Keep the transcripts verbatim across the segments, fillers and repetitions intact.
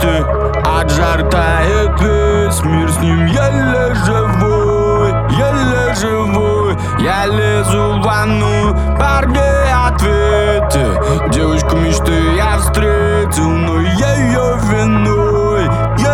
месте. От жар тает весь мир, с ним еле живой, еле живой. Я лезу в ванну, парни, ответьте. Девочку мечты я встретил, но ее виной,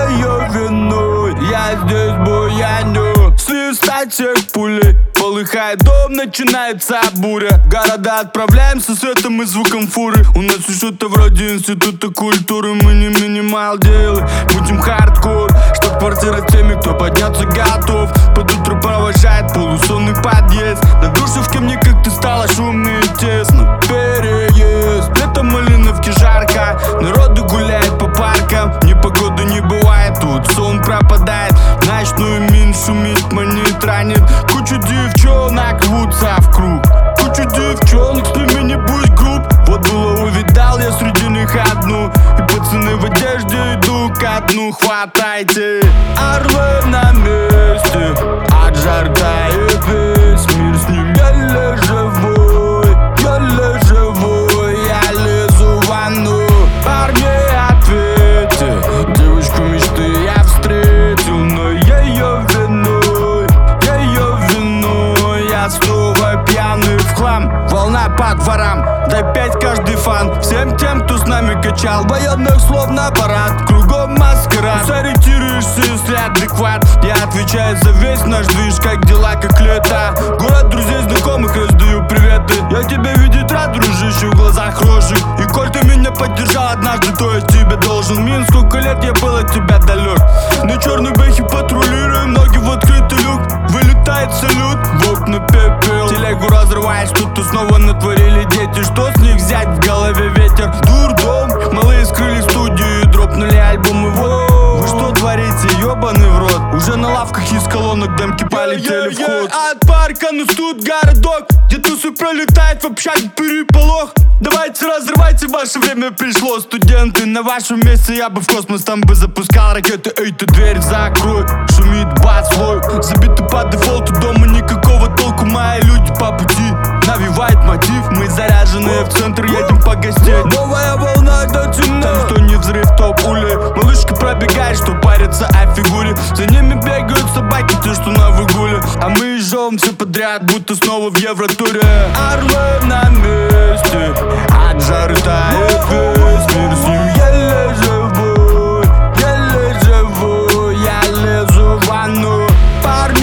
ее виной я здесь буяню. Свистать всех пулей, полыхает дом, начинается буря. Города отправляемся светом и звуком фуры. У нас что-то вроде института культуры. Мы не минимал делы, будем хардкор. Чтоб квартира теми, кто подняться готов. Под утро провожает полусонный подъезд. На Душевке мне как-то стало шумно и тесно. Переезд, летом Малиновки жарко. Народу гуляет по паркам. Непогоды не бывает, тут сон пропадает. Ночной мин шумит, манит, ранит. Кучу девчонок рвутся в круг. Кучу девчонок, с ними не будь груб. Вот было увидал я среди них одну. И пацаны в одежде иду ко дну. Хватайте, орлы на месте. От жар тает весь мир, с ним еле живой, еле живой. Я лезу в ванну, парни, ответьте. Девочку мечты я встретил, но ее виной, ее виной. Я снова пьяный в хлам, волна по дворам. Дай пять каждый фан всем тем, кто с нами качал военных слов на парад. Кругом маскарад, сориентируешься, если адекват. Я отвечаю за весь наш движ, как дела, как лето. Город друзей, знакомых, раздаю приветы. Я тебя видеть рад, дружище, в глазах рожек. И коль ты меня поддержал однажды, то я тебе должен. Мин, сколько лет я был от тебя далек. На черной бэхе патрулируем, ноги в открытый люк. Вылетает салют, в окна пепел. Телегу разрываешь, тут снова натворили дети. Что с них взять, в голове ветер? Дурдом, малые скрыли студию и дропнули альбомы. Воу, вы что творите, ебаный в рот? Уже на лавках из колонок демки полетели в ход. От парка на студ городок, где тусы пролетает в общаге переполох. Давайте разрывайте, ваше время пришло. Студенты, на вашем месте я бы в космос там бы запускал ракеты. Эй, ты дверь закрой, шумит бас свой. Забиты по дефолту, дома никакого толку. Мои люди по пути, навевает мотив. Мы заряженные, в центр едем погостеть. Новая волна до темна, там что не взрыв, то пули. Малышка пробегает, что парится о фигуре. За ними бегают собаки, те, что на выгуле. А мы жжем все подряд, будто снова в Евротуре. Орлы на месте, от жары тает весь мир, с ним еле живой, еле живой. Я лезу в ванну, парни,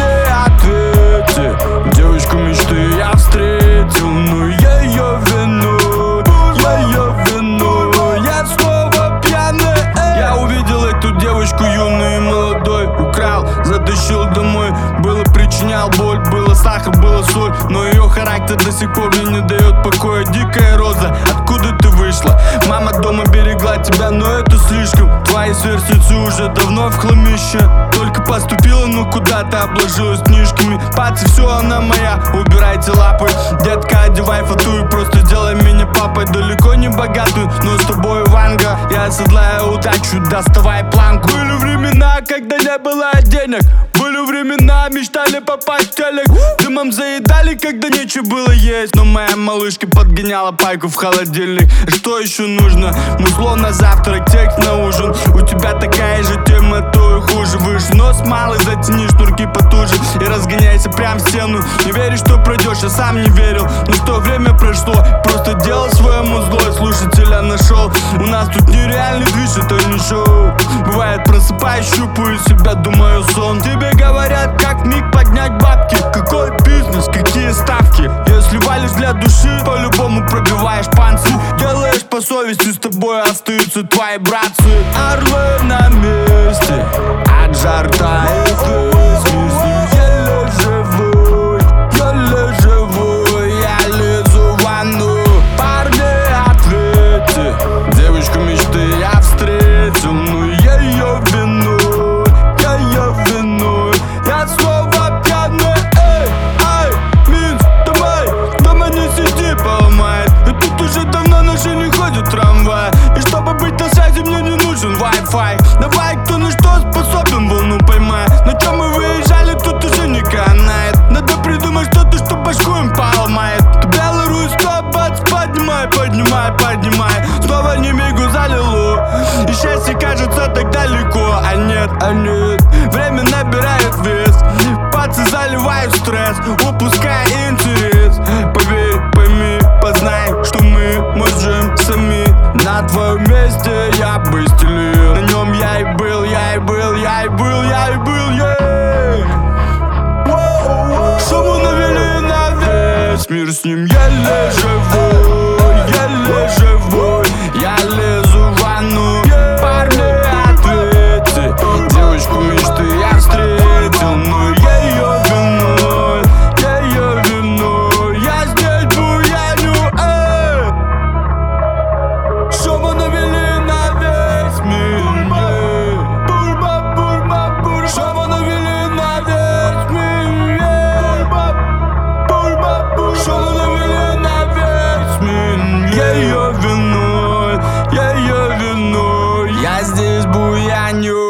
ответьте. Девочку мечты я встретил, но ее виной, ее виной. Я снова пьяный, эй. Я увидел эту девочку юную и молодой. Украл, затащил домой. Было причинял боль, было сахар, было соль. Но ее характер до сих пор мне не дает покоя. Дикая роза, откуда ты вышла? Мама дома берегла тебя, но это слишком. Твои сверстницы уже давно в хламище. Только поступила, но куда-то обложилась книжками. Пацы, все, она моя, убирайте лапы. Детка, одевай фату и просто сделай меня папой. Далеко не богатый, но с тобой Ванга. Я оседлаю удачу, доставай планку. Были времена, когда не было денег. Были времена, мечтали попасть в телек. Дымом заедали, когда нечего было есть. Но моя малышка подгоняла пайку в холодильник. Что еще нужно? Музло на завтрак, текст на ужин. У тебя такая же тема, то и хуже. Выше нос малый, затяни шнурки потуже и разгоняйся прям в стену. Не веришь, что пройдешь, я сам не верил. Но что время прошло, просто делал свое музло и слушателя нашел. У нас тут нереальный движ, это не шоу. Бывает, просыпаюсь, щупаю себя, думаю сон. Тебе говорят, как миг поднять бабки. Какой бизнес, какие ставки? Если валишь для души, по-любому пробиваешь панцирь. Делаешь по совести, с тобой остаются твои братцы. Орлы на месте, от жар тает весь мир, с ним еле живой, еле живой. Я лезу в ванну, парни, ответьте. Девочку мечты я встретил, но ее виной, ее виной. Я снова пьяный, эй, ай, Минск, давай, дома не сиди, поломает. И тут уже давно наши не ходят трамвай. И чтобы быть на связи, мне не нужен Wi-Fi. Давай, кто на что способен, волну поймай. На чем мы выезжали, тут уже не канает. Надо придумать что-то, что башку им поломает. Ты Беларусь, стоп, бац, поднимай, поднимай, поднимай. Снова не мигу залило. И счастье кажется таким. забиваю стресс, упуская интерес. Поверь, пойми, познай, что мы можем сами. На твоем месте я бы стелил, на нем я и был, я и был, я и был, я и был, yeah. Шуму навели на весь мир, с ним еле живой, еле живой. Я лезу в ванну, парни, ответьте. Девочку мечты я встретил, но ее виной, ее виной я здесь буяню, эй. Шуму навели на весь мир, yeah. Шуму навели на весь мир, yeah. Шуму навели на весь мир, ее виной, ее виной я здесь буяню.